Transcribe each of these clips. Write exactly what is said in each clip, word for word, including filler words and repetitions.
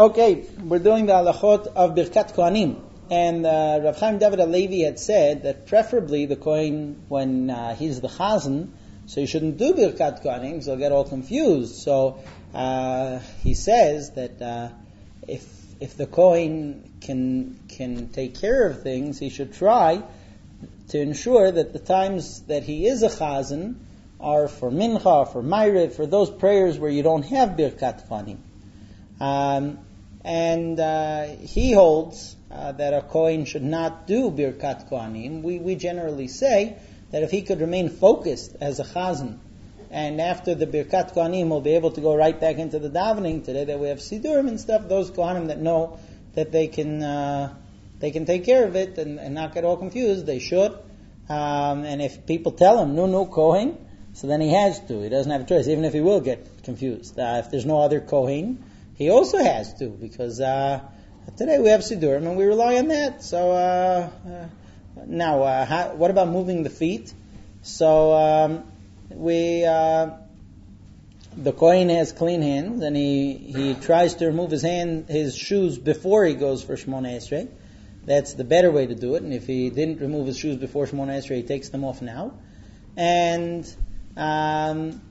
Okay, we're doing the halachot of Birkat Kohanim. And uh, Rav Chaim David HaLevi had said that preferably the Kohen, when uh, he's the Chazan, so he shouldn't do Birkat Kohanim, because he'll get all confused. So uh, he says that uh, if if the Kohen can can take care of things, he should try to ensure that the times that he is a Chazan are for Mincha, for Ma'ariv, for those prayers where you don't have Birkat Kohanim. Um, and uh, he holds uh, that a Kohen should not do Birkat Kohanim. We, we generally say that if he could remain focused as a Chazan, and after the Birkat Kohanim he'll be able to go right back into the davening. Today that we have Sidurim and stuff, those Kohanim that know that they can uh, they can take care of it and, and not get all confused, they should. Um, and if people tell him, no, no Kohen, so then he has to. He doesn't have a choice, even if he will get confused. Uh, if there's no other Kohen, he also has to, because uh, today we have Sidurim and we rely on that. So uh, uh, now, uh, how, what about moving the feet? So um, we, uh, the Kohen has clean hands, and he, he tries to remove his hand, his shoes before he goes for Shmona Esrei. That's the better way to do it. And if he didn't remove his shoes before Shmona Esrei, he takes them off now. And um,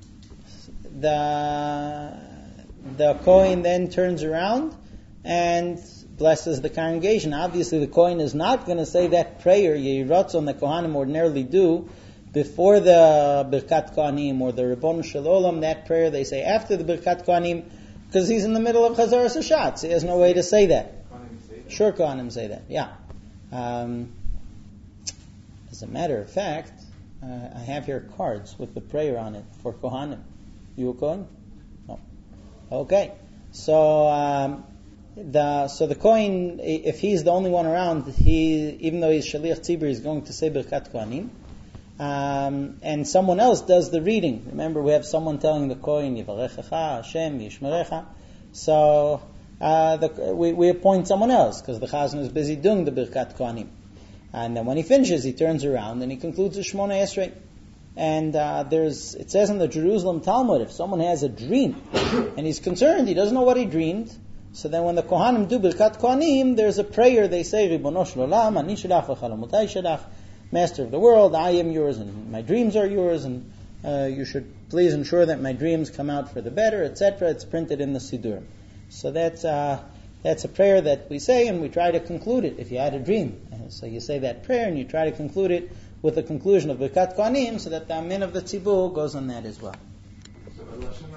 the the Kohen then turns around and blesses the congregation. Obviously, the Kohen is not going to say that prayer Yehiratzon the Kohanim ordinarily do before the Birkat Kohanim or the Ribbon Shel Olam. That prayer they say after the Birkat Kohanim, because he's in the middle of Chazaras Hashatz. He has no way to say that. Say that. Sure, Kohanim say that. Yeah. Um, as a matter of fact, uh, I have here cards with the prayer on it for Kohanim. You a Kohen? No. Okay. So um, the so the Kohen, if he's the only one around, he even though he's Shaliach Tzibur, he's going to say Birkat Kohanim. Um, and someone else does the reading. Remember, we have someone telling the Kohen, Yivarechecha, Hashem, Yishmerecha. So uh, the, we, we appoint someone else, because the Chazan is busy doing the Birkat Kohanim. And then when he finishes, he turns around and he concludes the Shmona Esrei. And uh, there's, it says in the Jerusalem Talmud, if someone has a dream and he's concerned, he doesn't know what he dreamed, so then when the Kohanim do Birkat Kohanim, there's a prayer they say, Ribono Shel Olam, Ani Shalach v'chalamotai Shalach, Master of the world, I am yours and my dreams are yours, and uh, you should please ensure that my dreams come out for the better, et cetera. It's printed in the Sidurim. So that's uh, that's a prayer that we say, and we try to conclude it if you had a dream. And so you say that prayer and you try to conclude it with the conclusion of Birkat Kohanim, so that the Amin of the Tzibur goes on that as well. So